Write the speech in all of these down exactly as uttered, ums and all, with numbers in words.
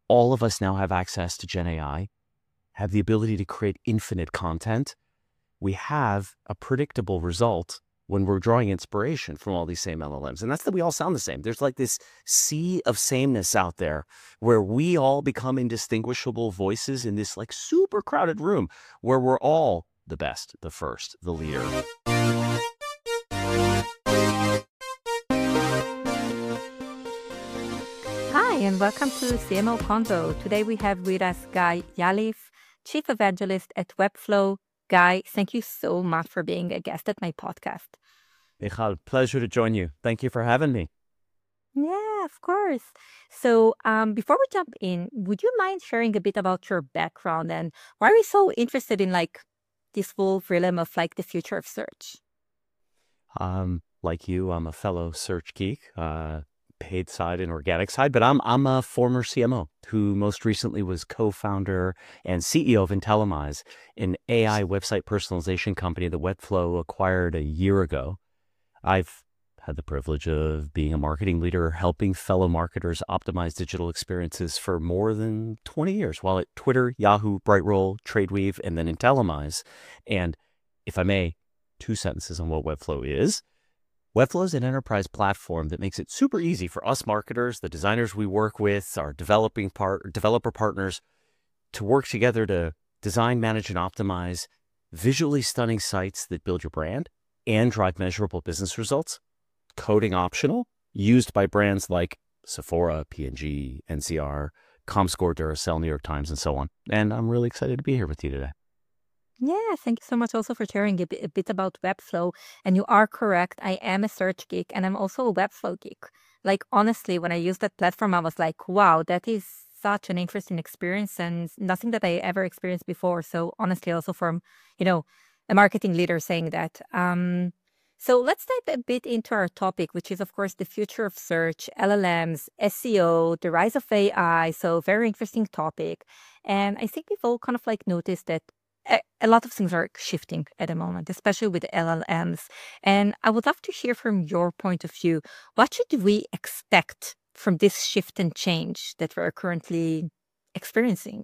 all of us now have access to Gen A I, have the ability to create infinite content. We have a predictable result when we're drawing inspiration from all these same L L Ms. And that's that we all sound the same. There's like this sea of sameness out there where we all become indistinguishable voices in this like super crowded room where we're all the best, the first, the leader. Hi, and welcome to C M O Convo. Today we have with us Guy Yalif, Chief Evangelist at Webflow. Guy, thank you so much for being a guest at my podcast. Michal, pleasure to join you. Thank you for having me. Yeah, of course. So um, before we jump in, would you mind sharing a bit about your background and why are you so interested in like this whole realm of like the future of search? Um, like you, I'm a fellow search geek, uh, paid side and organic side, but I'm I'm a former C M O who most recently was co-founder and C E O of Intellimize, an A I website personalization company that Webflow acquired a year ago. I've had the privilege of being a marketing leader, helping fellow marketers optimize digital experiences for more than twenty years, while at Twitter, Yahoo, Brightroll, TradeWeave, and then Intellimize. And if I may, two sentences on what Webflow is. Webflow is an enterprise platform that makes it super easy for us marketers, the designers we work with, our developing part, developer partners, to work together to design, manage, and optimize visually stunning sites that build your brand and drive measurable business results. Coding optional, used by brands like Sephora, P and G, N C R, Comscore, Duracell, New York Times, and so on. And I'm really excited to be here with you today. Yeah, thank you so much also for sharing a bit, a bit about Webflow. And you are correct. I am a search geek and I'm also a Webflow geek. Like, honestly, when I used that platform, I was like, wow, that is such an interesting experience and nothing that I ever experienced before. So honestly, also from, you know, a marketing leader saying that. Um, so let's dive a bit into our topic, which is, of course, the future of search, L L Ms, S E O, the rise of A I. So very interesting topic. And I think we've all kind of like noticed that a a lot of things are shifting at the moment, especially with L L Ms. And I would love to hear from your point of view. What should we expect from this shift and change that we're currently experiencing?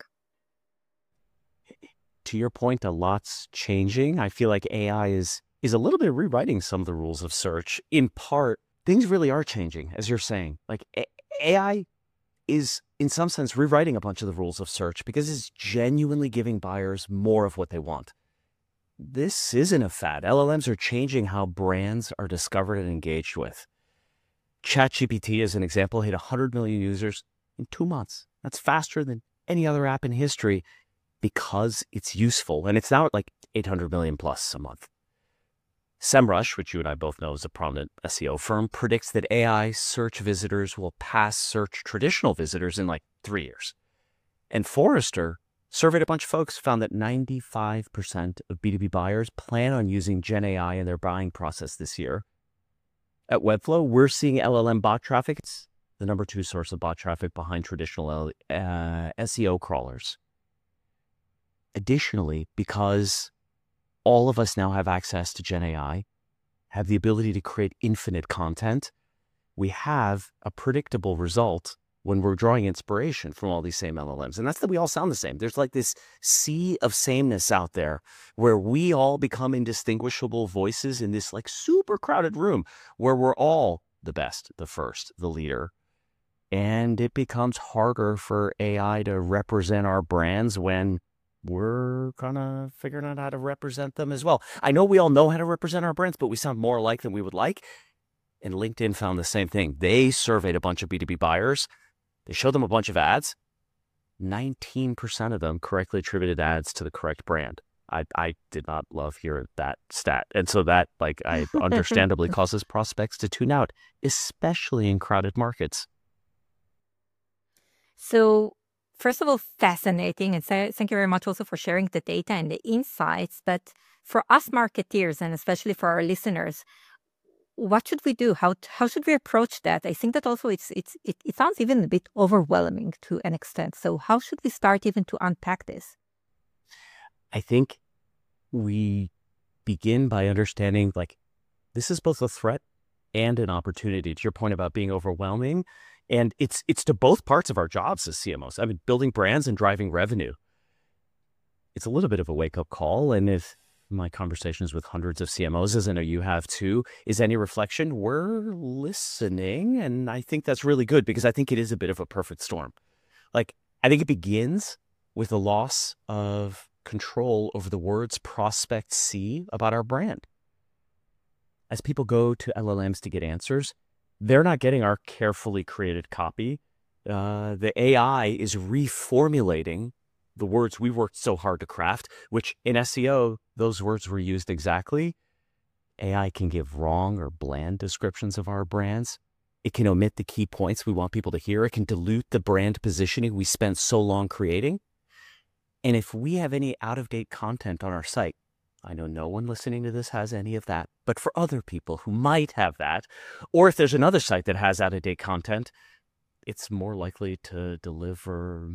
To your point, a lot's changing. I feel like A I is is a little bit rewriting some of the rules of search. In part, things really are changing, as you're saying. Like A- AI is, in some sense, rewriting a bunch of the rules of search because it's genuinely giving buyers more of what they want. This isn't a fad. L L Ms are changing how brands are discovered and engaged with. ChatGPT, as an example, hit one hundred million users in two months. That's faster than any other app in history because it's useful. And it's now at like eight hundred million plus a month. SEMrush, which you and I both know is a prominent S E O firm, predicts that A I search visitors will pass search traditional visitors in like three years. And Forrester surveyed a bunch of folks, found that ninety-five percent of B two B buyers plan on using Gen A I in their buying process this year. At Webflow, we're seeing L L M bot traffic. It's the number two source of bot traffic behind traditional uh, S E O crawlers. Additionally, because all of us now have access to Gen A I, have the ability to create infinite content, we have a predictable result when we're drawing inspiration from all these same L L Ms. And that's that we all sound the same. There's like this sea of sameness out there where we all become indistinguishable voices in this like super crowded room where we're all the best, the first, the leader. And it becomes harder for A I to represent our brands when we're kind of figuring out how to represent them as well. I know we all know how to represent our brands, but we sound more alike than we would like. And LinkedIn found the same thing. They surveyed a bunch of B two B buyers. They showed them a bunch of ads. nineteen percent of them correctly attributed ads to the correct brand. I, I did not love hearing that stat. And so that, like, I understandably causes prospects to tune out, especially in crowded markets. So, first of all, fascinating. And so, thank you very much also for sharing the data and the insights. But for us marketeers, and especially for our listeners, what should we do? How how should we approach that? I think that also it's it's it, it sounds even a bit overwhelming to an extent. So how should we start even to unpack this? I think we begin by understanding, like, this is both a threat and an opportunity. To your point about being overwhelming, And it's it's to both parts of our jobs as C M Os. I mean, building brands and driving revenue. It's a little bit of a wake-up call. And if my conversations with hundreds of C M Os, as I know you have too, is any reflection, we're listening. And I think that's really good because I think it is a bit of a perfect storm. Like, I think it begins with a loss of control over the words prospects see about our brand. As people go to L L Ms to get answers, they're not getting our carefully created copy. Uh, the A I is reformulating the words we worked so hard to craft, which in S E O, those words were used exactly. A I can give wrong or bland descriptions of our brands. It can omit the key points we want people to hear. It can dilute the brand positioning we spent so long creating. And if we have any out-of-date content on our site, I know no one listening to this has any of that, but for other people who might have that, or if there's another site that has out-of-date content, it's more likely to deliver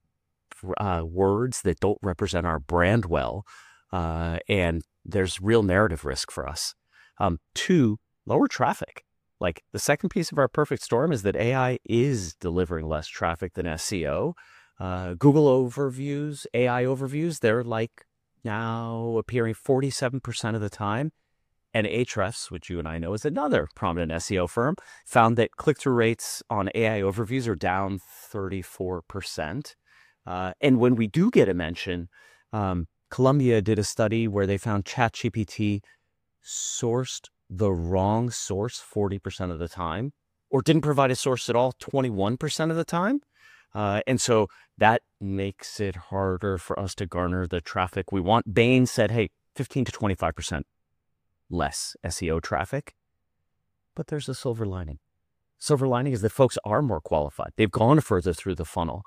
uh, words that don't represent our brand well, uh, and there's real narrative risk for us. Um, two, lower traffic. Like, the second piece of our perfect storm is that A I is delivering less traffic than S E O. Uh, Google overviews, A I overviews, they're like now appearing forty-seven percent of the time. And Ahrefs, which you and I know is another prominent S E O firm, found that click-through rates on A I overviews are down thirty-four percent. Uh, and when we do get a mention, um, Columbia did a study where they found ChatGPT sourced the wrong source forty percent of the time, or didn't provide a source at all twenty-one percent of the time. Uh, and so that makes it harder for us to garner the traffic we want. Bain said, hey, fifteen to twenty-five percent less S E O traffic. But there's a silver lining. Silver lining is that folks are more qualified. They've gone further through the funnel.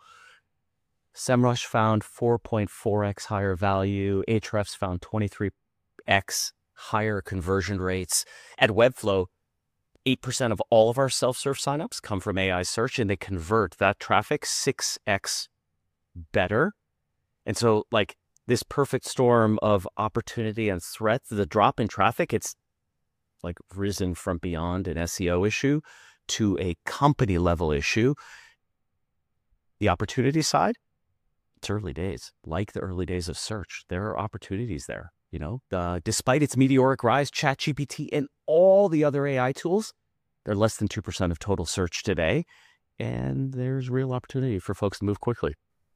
SEMrush found four point four x higher value. Ahrefs found twenty-three x higher conversion rates. At Webflow, eight percent of all of our self-serve signups come from A I search, and they convert that traffic six x better. And so, like, this perfect storm of opportunity and threat, the drop in traffic, it's like risen from beyond an S E O issue to a company level issue. The opportunity side, it's early days. Like the early days of search, there are opportunities there. You know, uh, despite its meteoric rise, ChatGPT and all the other A I tools, they're less than two percent of total search today. And there's real opportunity for folks to move quickly.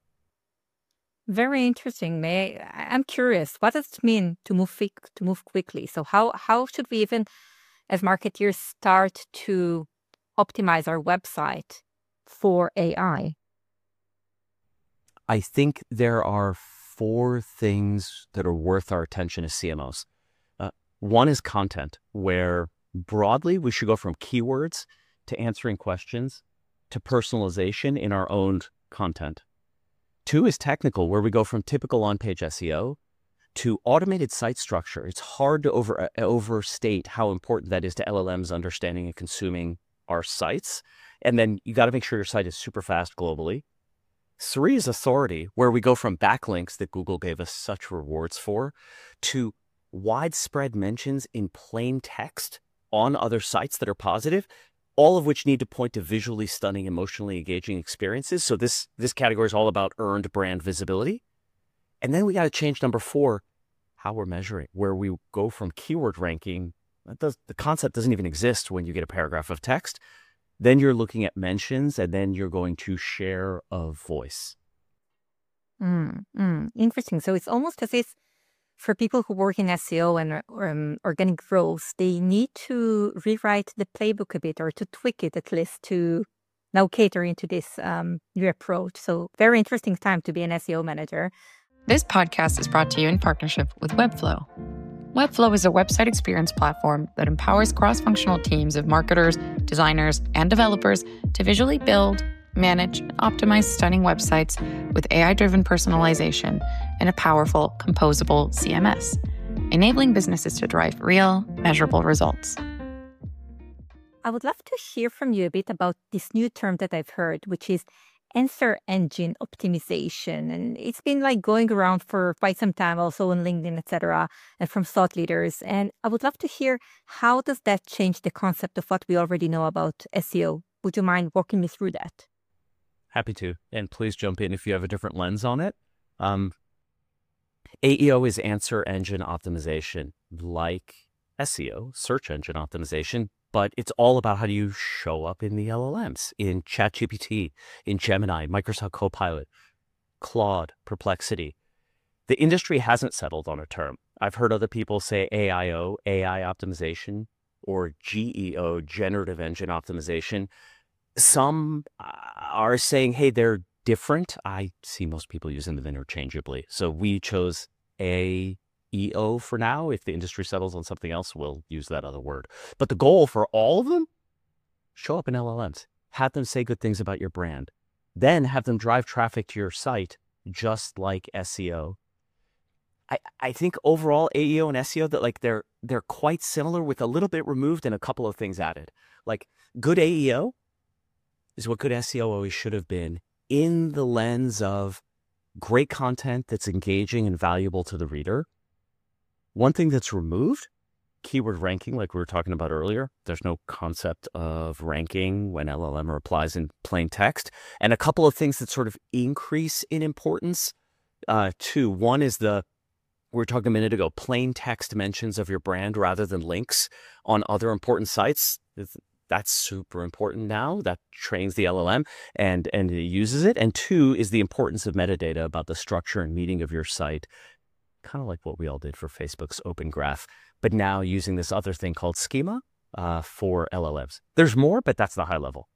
Very interesting. May I, I'm curious, what does it mean to move quick, to move quickly? So how how should we even, as marketeers, start to optimize our website for A I? I think there are four things that are worth our attention as C M Os. Uh, one is content, where broadly we should go from keywords to answering questions to personalization in our own content. Two is technical, where we go from typical on-page S E O to automated site structure. It's hard to over, uh, overstate how important that is to L L Ms understanding and consuming our sites. And then you got to make sure your site is super fast globally. Three is authority, where we go from backlinks that Google gave us such rewards for to widespread mentions in plain text on other sites that are positive, all of which need to point to visually stunning, emotionally engaging experiences. So this, this category is all about earned brand visibility. And then we got to change number four, how we're measuring, where we go from keyword ranking. That does, the concept doesn't even exist when you get a paragraph of text. Then you're looking at mentions, and then you're going to share of voice. Mm, mm, interesting. So it's almost as if for people who work in S E O and um, organic growth, they need to rewrite the playbook a bit, or to tweak it at least, to now cater into this um, new approach. So very interesting time to be an S E O manager. This podcast is brought to you in partnership with Webflow. Webflow is a website experience platform that empowers cross-functional teams of marketers, designers, and developers to visually build, manage, and optimize stunning websites with A I-driven personalization and a powerful, composable C M S, enabling businesses to drive real, measurable results. I would love to hear from you a bit about this new term that I've heard, which is answer engine optimization. And it's been like going around for quite some time, also on LinkedIn, et cetera, and from thought leaders. And I would love to hear, how does that change the concept of what we already know about S E O Would you mind walking me through that? Happy to. And please jump in if you have a different lens on it. Um, A E O is answer engine optimization, like S E O, search engine optimization, but it's all about how do you show up in the L L Ms, in ChatGPT, in Gemini, Microsoft Copilot, Claude, Perplexity. The industry hasn't settled on a term. I've heard other people say A I O, A I optimization, or G E O, generative engine optimization. Some are saying, hey, they're different. I see most people using them interchangeably. So we chose A E O for now. If the industry settles on something else, we'll use that other word. But the goal for all of them, show up in L L Ms. Have them say good things about your brand. Then have them drive traffic to your site, just like S E O. I, I think overall A E O and S E O, that like they're they're quite similar with a little bit removed and a couple of things added. Like good A E O is what good S E O always should have been, in the lens of great content that's engaging and valuable to the reader. One thing that's removed, keyword ranking, like we were talking about earlier. There's no concept of ranking when L L M replies in plain text. And a couple of things that sort of increase in importance. Uh, two, one is the, we were talking a minute ago, plain text mentions of your brand rather than links on other important sites. That's super important now. That trains the L L M and, and it uses it. And two is the importance of metadata about the structure and meaning of your site, kind of like what we all did for Facebook's Open Graph, but now using this other thing called schema uh, for L L Ms. There's more, but that's the high level.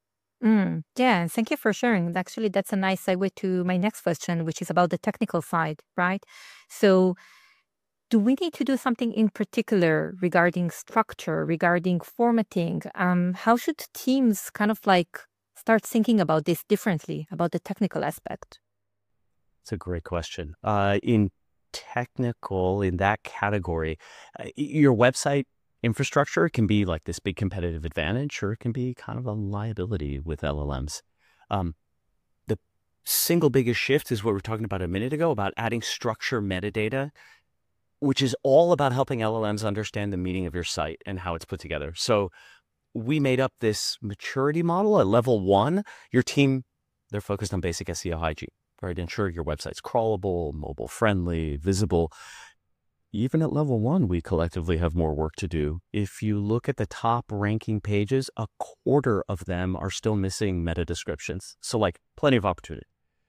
Mm, yeah, thank you for sharing. Actually, that's a nice segue to my next question, which is about the technical side, right? So do we need to do something in particular regarding structure, regarding formatting? Um, how should teams kind of like start thinking about this differently, about the technical aspect? It's a great question. Uh, in technical, in that category, uh, your website infrastructure can be like this big competitive advantage, or it can be kind of a liability with L L Ms. Um, the single biggest shift is what we were talking about a minute ago, about adding structure metadata, which is all about helping L L Ms understand the meaning of your site and how it's put together. So we made up this maturity model at level one. Your team, they're focused on basic S E O hygiene, right? Ensure your website's crawlable, mobile friendly, visible. Even at level one, we collectively have more work to do. If you look at the top ranking pages, a quarter of them are still missing meta descriptions. So like plenty of opportunity.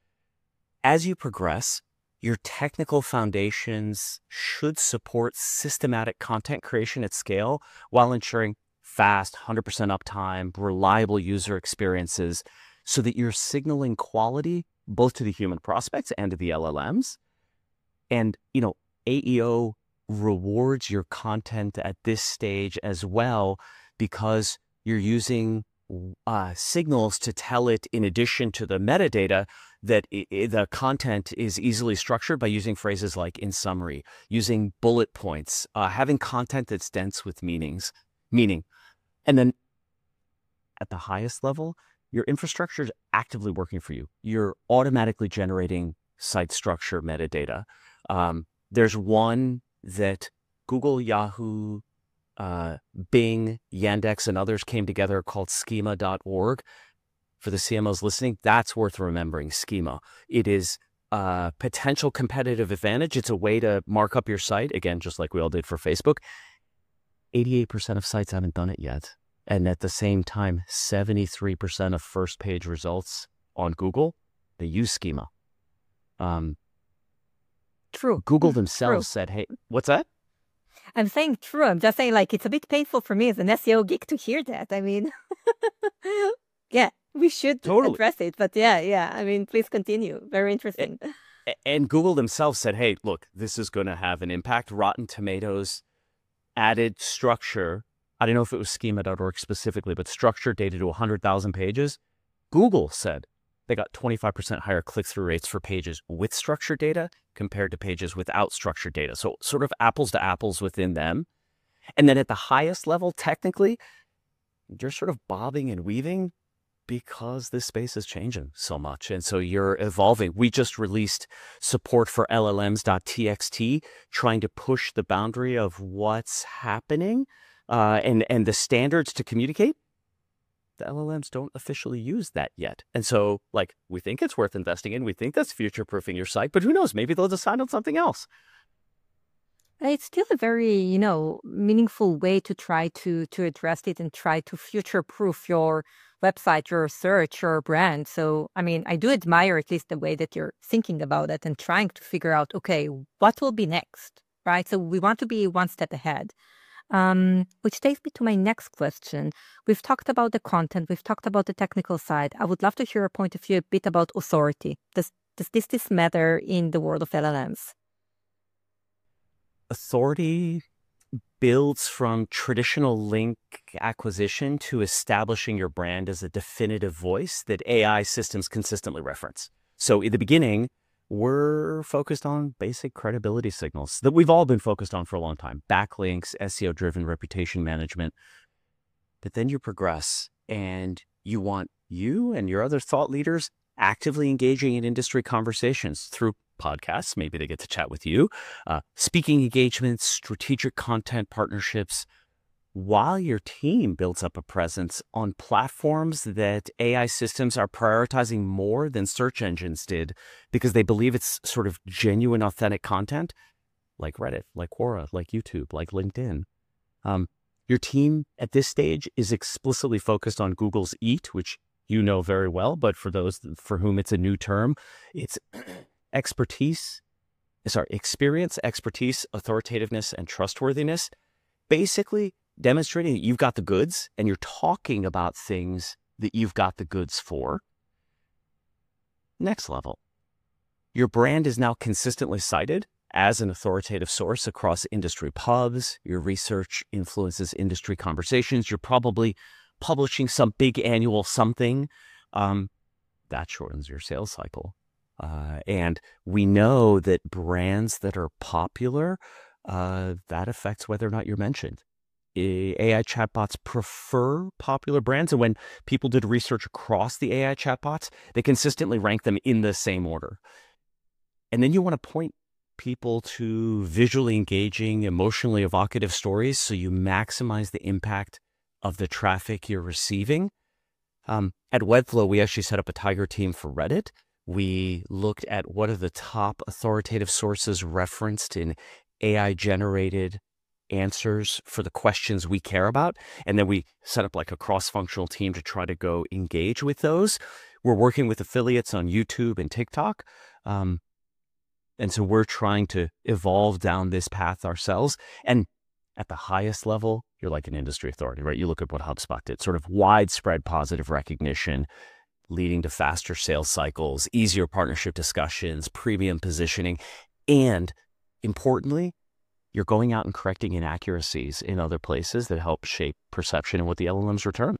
As you progress, your technical foundations should support systematic content creation at scale while ensuring fast, one hundred percent uptime, reliable user experiences, so that you're signaling quality both to the human prospects and to the L L Ms. And, you know, A E O rewards your content at this stage as well, because you're using uh, signals to tell it, in addition to the metadata, that it, it, the content is easily structured by using phrases like in summary, using bullet points, uh, having content that's dense with meanings, meaning. And then at the highest level, your infrastructure is actively working for you. You're automatically generating site structure metadata. Um, there's one that Google, Yahoo, uh, Bing, Yandex, and others came together called schema dot org. For the C M Os listening, that's worth remembering, schema. It is a potential competitive advantage. It's a way to mark up your site, again, just like we all did for Facebook. eighty-eight percent of sites haven't done it yet. And at the same time, seventy-three percent of first page results on Google, they use schema. Um, True. Google themselves True. said, hey, what's that? I'm saying true. I'm just saying, like, it's a bit painful for me as an S E O geek to hear that. I mean, yeah, we should Totally. address it. But yeah, yeah. I mean, please continue. Very interesting. And Google themselves said, hey, look, this is going to have an impact. Rotten Tomatoes added structure. I don't know if it was schema dot org specifically, but structure data to one hundred thousand pages. Google said they got twenty-five percent higher click-through rates for pages with structured data compared to pages without structured data. So sort of apples to apples within them. And then at the highest level, technically, you're sort of bobbing and weaving because this space is changing so much. And so you're evolving. We just released support for L L Ms dot T X T, trying to push the boundary of what's happening uh, and, and the standards to communicate. the L L Ms don't officially use that yet. And so, like, we think it's worth investing in. We think that's future-proofing your site, but who knows? Maybe they'll decide on something else. It's still a very, you know, meaningful way to try to to address it and try to future-proof your website, your search, your brand. So, I mean, I do admire at least the way that you're thinking about it and trying to figure out, okay, what will be next, right? So we want to be one step ahead. Um, which takes me to my next question. We've talked about the content, we've talked about the technical side. I would love to hear a point of view a bit about authority. Does does this this matter in the world of L L Ms? Authority builds from traditional link acquisition to establishing your brand as a definitive voice that A I systems consistently reference. So in the beginning, we're focused on basic credibility signals that we've all been focused on for a long time. Backlinks, S E O-driven reputation management. But then you progress and you want you and your other thought leaders actively engaging in industry conversations through podcasts. Maybe they get to chat with you, uh, speaking engagements, strategic content partnerships, while your team builds up a presence on platforms that A I systems are prioritizing more than search engines did because they believe it's sort of genuine, authentic content, like Reddit, like Quora, like YouTube, like LinkedIn. Um, your team at this stage is explicitly focused on Google's EAT, which you know very well, but for those for whom it's a new term, it's expertise, sorry, experience, expertise, authoritativeness, and trustworthiness. Basically, demonstrating that you've got the goods and you're talking about things that you've got the goods for. Next level, your brand is now consistently cited as an authoritative source across industry pubs. Your research influences industry conversations. You're probably publishing some big annual something. Um, that shortens your sales cycle. Uh, and we know that brands that are popular, uh, that affects whether or not you're mentioned. A I chatbots prefer popular brands. And when people did research across the A I chatbots, they consistently rank them in the same order. And then you want to point people to visually engaging, emotionally evocative stories so you maximize the impact of the traffic you're receiving. Um, at Webflow, we actually set up a Tiger team for Reddit. We looked at what are the top authoritative sources referenced in A I-generated answers for the questions we care about. And then we set up like a cross-functional team to try to go engage with those. We're working with affiliates on YouTube and TikTok. Um, and so we're trying to evolve down this path ourselves. And at the highest level, you're like an industry authority, right? You look at what HubSpot did, sort of widespread positive recognition, leading to faster sales cycles, easier partnership discussions, premium positioning, and importantly, you're going out and correcting inaccuracies in other places that help shape perception and what the L L Ms return.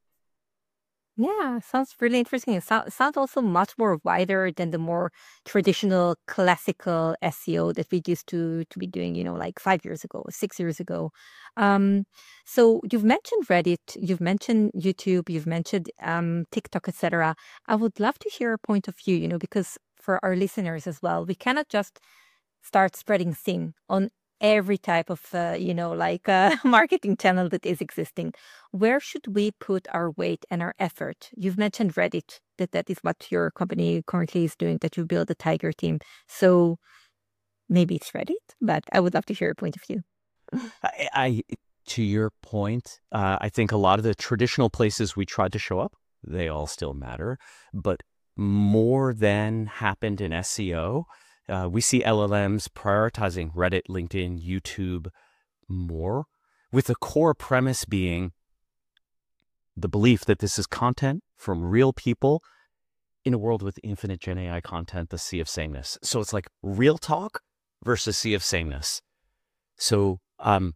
Yeah, sounds really interesting. It sou- sounds also much more wider than the more traditional classical S E O that we used to to be doing, you know, like five years ago, six years ago. Um, so you've mentioned Reddit, you've mentioned YouTube, you've mentioned um, TikTok, et cetera. I would love to hear a point of view, you know, because for our listeners as well, we cannot just start spreading thin on every type of, uh, you know, like uh, marketing channel that is existing. Where should we put our weight and our effort? You've mentioned Reddit, that that is what your company currently is doing, that you build a Tiger team. So maybe it's Reddit, but I would love to hear a point of view. I, I to your point, uh, I think a lot of the traditional places we tried to show up, they all still matter, but more than happened in S E O, Uh, we see L L Ms prioritizing Reddit, LinkedIn, YouTube more, with the core premise being the belief that this is content from real people in a world with infinite Gen A I content, the sea of sameness. So it's like real talk versus sea of sameness. So um,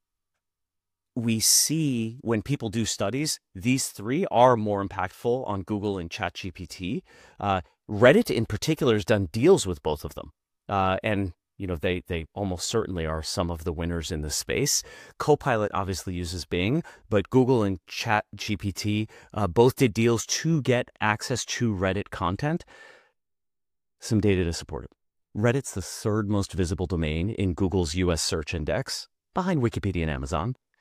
we see when people do studies, these three are more impactful on Google and ChatGPT. Uh, Reddit in particular has done deals with both of them. Uh, and, you know, they they almost certainly are some of the winners in this space. Copilot obviously uses Bing, but Google and ChatGPT uh, both did deals to get access to Reddit content. Some data to support it. Reddit's the third most visible domain in Google's U S search index, behind Wikipedia and Amazon.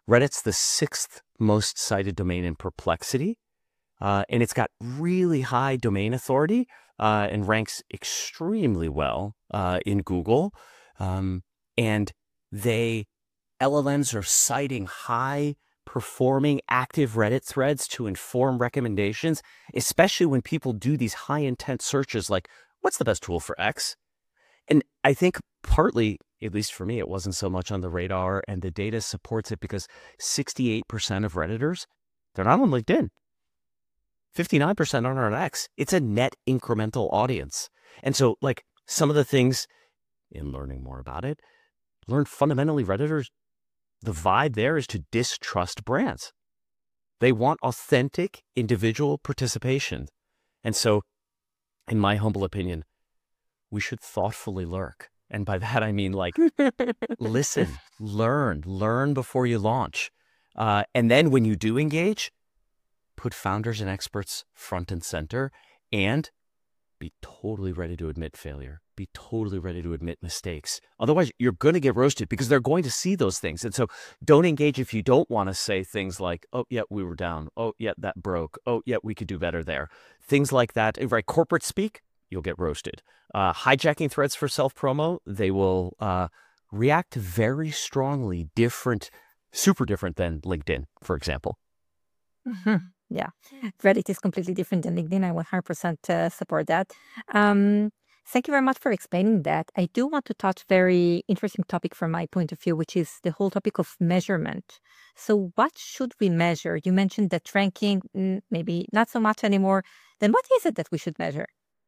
Reddit's the sixth most cited domain in Perplexity, uh, and it's got really high domain authority uh, and ranks extremely well uh, in Google. Um, and they, L L Ms are citing high performing active Reddit threads to inform recommendations, especially when people do these high intent searches like, what's the best tool for X? And I think partly, at least for me, it wasn't so much on the radar, and the data supports it because sixty-eight percent of Redditors, they're not on LinkedIn. fifty-nine percent aren't on X. It's a net incremental audience. And so like some of the things in learning more about it, learn fundamentally Redditors, the vibe there is to distrust brands. They want authentic individual participation. And so in my humble opinion, we should thoughtfully lurk. And by that, I mean like, listen, learn, learn before you launch. Uh, and then when you do engage, put founders and experts front and center and be totally ready to admit failure. Be totally ready to admit mistakes. Otherwise, you're going to get roasted because they're going to see those things. And so don't engage if you don't want to say things like, oh, yeah, we were down. Oh, yeah, that broke. Oh, yeah, we could do better there. Things like that. Right? Corporate speak, you'll get roasted. Uh, hijacking threads for self-promo, they will uh, react very strongly, different, super different than LinkedIn, for example. Mm-hmm. Yeah, Reddit is completely different than LinkedIn. I one hundred percent uh, support that. Um, thank you very much for explaining that. I do want to touch very interesting topic from my point of view, which is the whole topic of measurement. So what should we measure? You mentioned that ranking, mm, maybe not so much anymore. Then what is it that we should measure?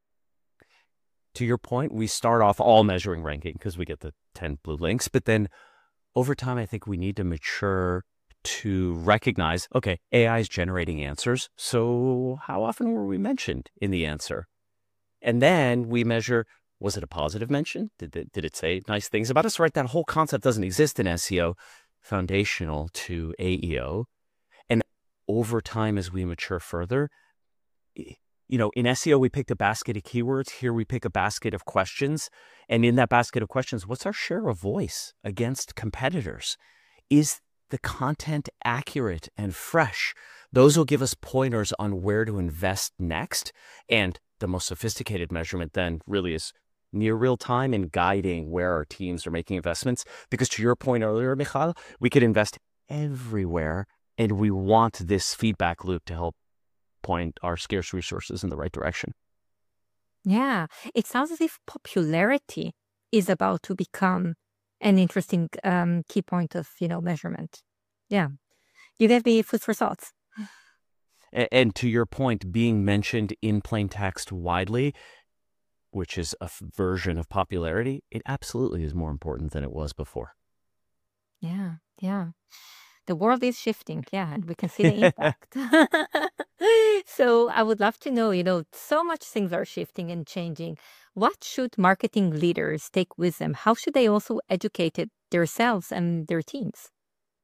To your point, we start off all measuring ranking because we get the ten blue links. But then over time, I think we need to mature to recognize, okay, A I is generating answers. So how often were we mentioned in the answer? And then we measure, was it a positive mention? Did it, did it say nice things about us? Right? That whole concept doesn't exist in S E O, foundational to A E O. And over time, as we mature further, you know, in S E O, we picked a basket of keywords. Here we pick a basket of questions. And in that basket of questions, what's our share of voice against competitors? Is the content accurate and fresh? Those will give us pointers on where to invest next. And the most sophisticated measurement then really is near real time in guiding where our teams are making investments. Because to your point earlier, Michal, we could invest everywhere and we want this feedback loop to help point our scarce resources in the right direction. Yeah, it sounds as if popularity is about to become an interesting um, key point of, you know, measurement. Yeah, you gave me food for thoughts. And, and to your point, being mentioned in plain text widely, which is a f- version of popularity, it absolutely is more important than it was before. Yeah, yeah. The world is shifting, yeah, and we can see the impact. So I would love to know, you know, so much things are shifting and changing. What should marketing leaders take with them? How should they also educate it themselves and their teams?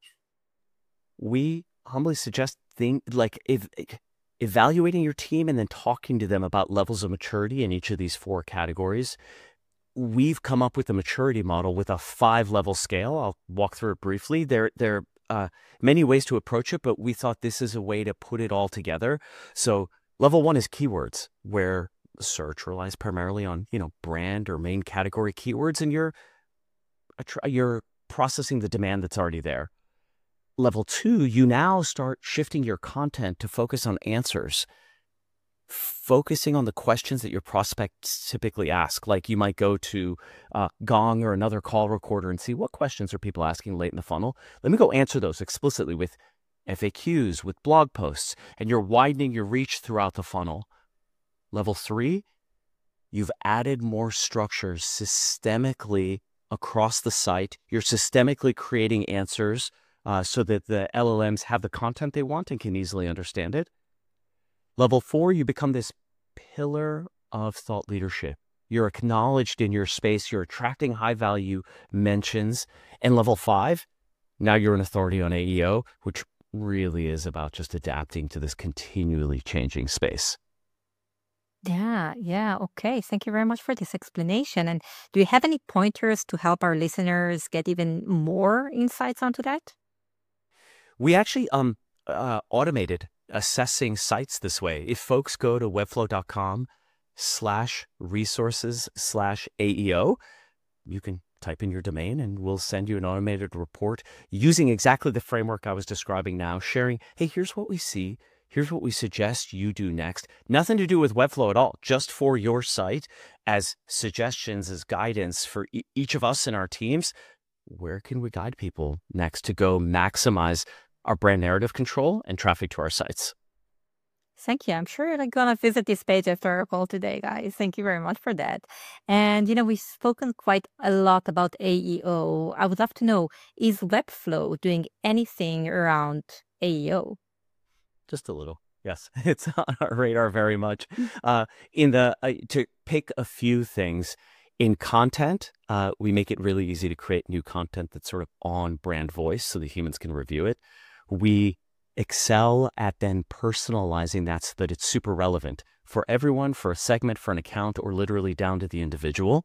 We humbly suggest thing like if, evaluating your team and then talking to them about levels of maturity in each of these four categories. We've come up with a maturity model with a five-level scale. I'll walk through it briefly. There, there are uh, many ways to approach it, but we thought this is a way to put it all together. So level one is keywords, where search relies primarily on, you know, brand or main category keywords, and you're you're processing the demand that's already there. Level two, you now start shifting your content to focus on answers, focusing on the questions that your prospects typically ask. Like you might go to uh, Gong or another call recorder and see what questions are people asking late in the funnel. Let me go answer those explicitly with F A Qs, with blog posts, and you're widening your reach throughout the funnel. Level three, you've added more structures systemically across the site. You're systemically creating answers uh, so that the L L Ms have the content they want and can easily understand it. Level four, you become this pillar of thought leadership. You're acknowledged in your space. You're attracting high-value mentions. And level five, now you're an authority on A E O, which really is about just adapting to this continually changing space. Yeah, yeah. Okay. Thank you very much for this explanation. And do you have any pointers to help our listeners get even more insights onto that? We actually um uh, automated assessing sites this way. If folks go to webflow.com slash resources slash AEO, you can type in your domain and we'll send you an automated report using exactly the framework I was describing now, sharing, hey, here's what we see. Here's what we suggest you do next. Nothing to do with Webflow at all, just for your site as suggestions, as guidance for e- each of us in our teams. Where can we guide people next to go maximize our brand narrative control and traffic to our sites? Thank you. I'm sure you're going to visit this page after our call today, guys. Thank you very much for that. And, you know, we've spoken quite a lot about A E O. I would love to know, is Webflow doing anything around A E O? Just a little. Yes, it's on our radar very much. Uh, in the uh, to pick a few things, in content, uh, we make it really easy to create new content that's sort of on brand voice so that humans can review it. We excel at then personalizing that so that it's super relevant for everyone, for a segment, for an account, or literally down to the individual.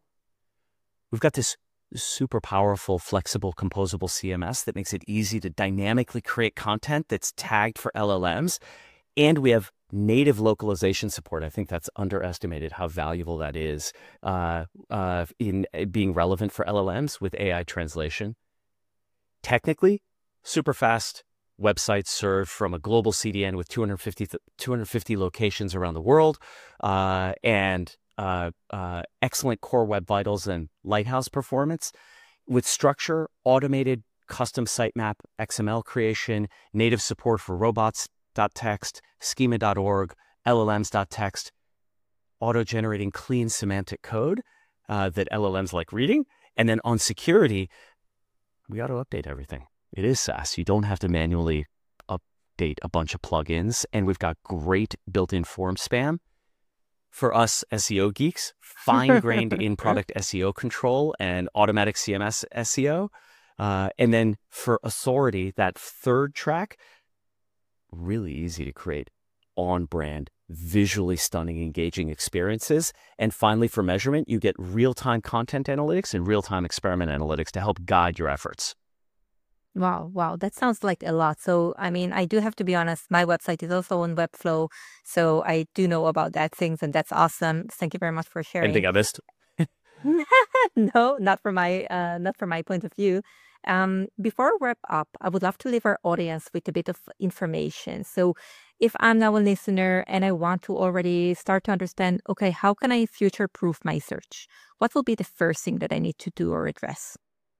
We've got this super powerful, flexible, composable C M S that makes it easy to dynamically create content that's tagged for L L Ms. And we have native localization support. I think that's underestimated how valuable that is uh, uh, in being relevant for L L Ms with A I translation. Technically, super fast websites served from a global C D N with two hundred fifty, two hundred fifty locations around the world, uh, and uh, uh, excellent core web vitals and Lighthouse performance with structure, automated custom sitemap X M L creation, native support for robots.txt, schema dot org, L L Ms.txt, auto-generating clean semantic code uh, that L L Ms like reading. And then on security, we auto-update everything. It is SaaS. You don't have to manually update a bunch of plugins. And we've got great built-in form spam. For us S E O geeks, fine-grained in-product S E O control and automatic C M S S E O. Uh, and then for authority, that third track, really easy to create on-brand, visually stunning, engaging experiences. And finally, for measurement, you get real-time content analytics and real-time experiment analytics to help guide your efforts. Wow, wow, that sounds like a lot. So, I mean, I do have to be honest, my website is also on Webflow, so I do know about that things, and that's awesome. Thank you very much for sharing. Anything I missed? No, not from my uh, not from my point of view. Um, before we wrap up, I would love to leave our audience with a bit of information. So, if I'm now a listener and I want to already start to understand, okay, how can I future-proof my search? What will be the first thing that I need to do or address?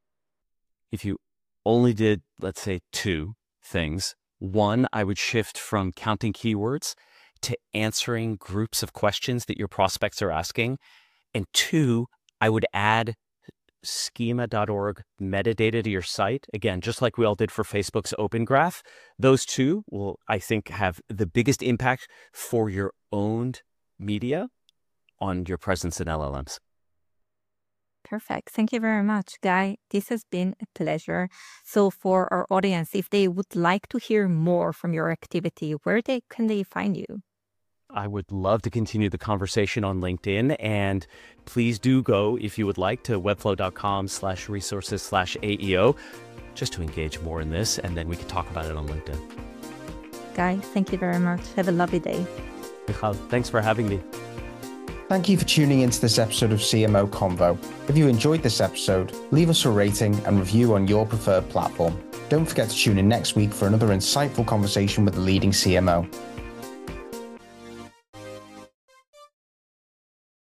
If you only did, let's say, two things. One, I would shift from counting keywords to answering groups of questions that your prospects are asking. And two, I would add schema dot org metadata to your site. Again, just like we all did for Facebook's Open Graph. Those two will, I think, have the biggest impact for your owned media on your presence in L L Ms. Perfect. Thank you very much, Guy. This has been a pleasure. So for our audience, if they would like to hear more from your activity, where they can they find you? I would love to continue the conversation on LinkedIn, and please do go, if you would like, to webflow.com slash resources slash AEO just to engage more in this, and then we can talk about it on LinkedIn. Guy, thank you very much. Have a lovely day. Michal, thanks for having me. Thank you for tuning into this episode of C M O Convo. If you enjoyed this episode, leave us a rating and review on your preferred platform. Don't forget to tune in next week for another insightful conversation with the leading C M O.